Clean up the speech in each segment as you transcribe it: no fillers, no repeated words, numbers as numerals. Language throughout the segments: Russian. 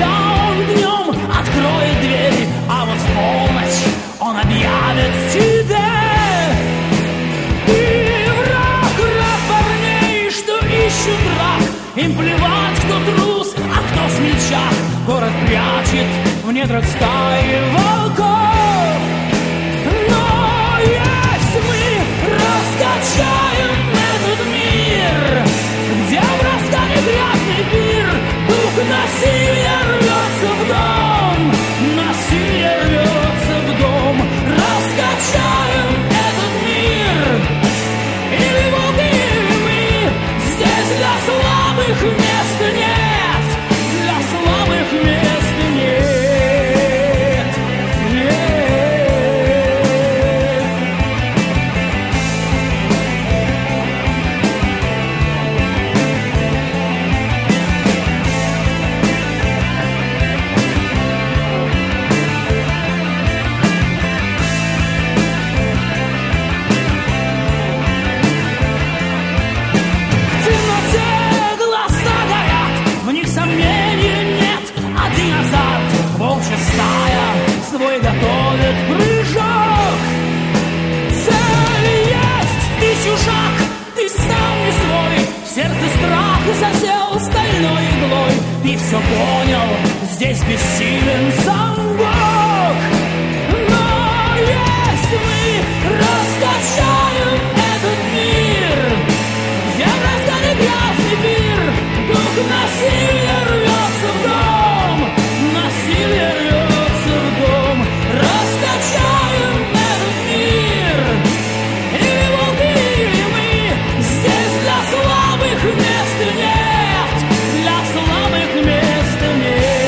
он днем откроет дверь, а вот в полночь он объявит тебе. И враг парней, что ищут рак, им плевать, кто трус, а кто смельчак. Город прячет в недрах стаи волков. Но если мы раскачаем этот мир, где врастает грязный пир, дух насилия рвется в дом, насилие рвется в дом. Раскачаем этот мир, или волки, или мы, здесь для слабых места нет, для слабых места нет. Свой готовит прыжок. Цель есть, ты чужак, ты сам не свой. В сердце страх засел стальной иглой. Ты все понял, здесь бессилен сам Бог. Но если мы раскачаем этот мир, где раздали грязный пир, дух насилия рвется в дом, насилие рвется в дом. Раскачаем этот мир, или волки, или мы, здесь для слабых места нет, для слабых места нет.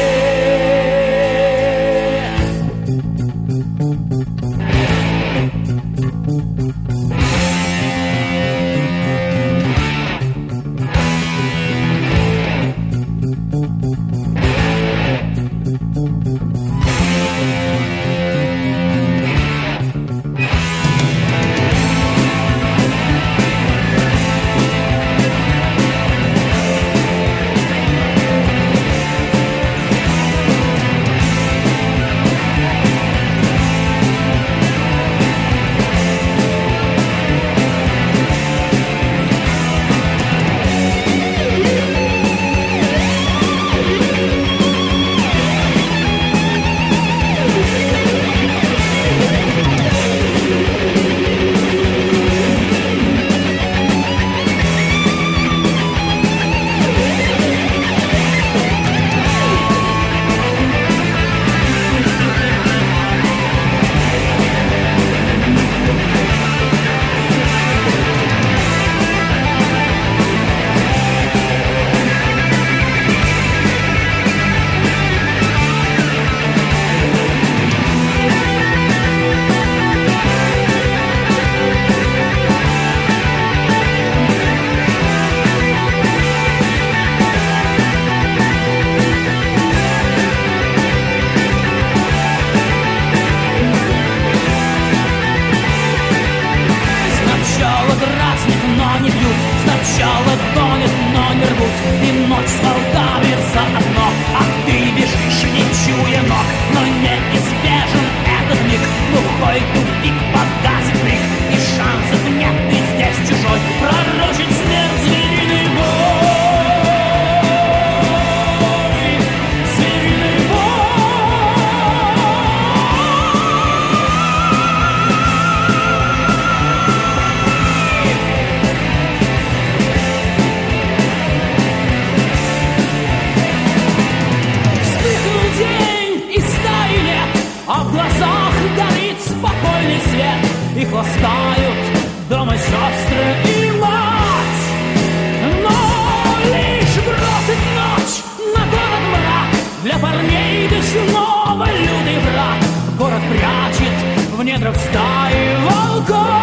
Сначала гонят, но не рвут, и ночь с волками заодно. А ты бежишь, не чуя ног, но неизбежен этот миг. Глухой тупик погасит крик, и шансов нет, ты здесь чужой. Пророчит смерть звериный бой, звериный бой. А в глазах горит спокойный свет, и хвостают дома сестры и мать. Но лишь бросит ночь на город мрак, для парней ты снова лютый враг. Город прячет в недрах стаи волков.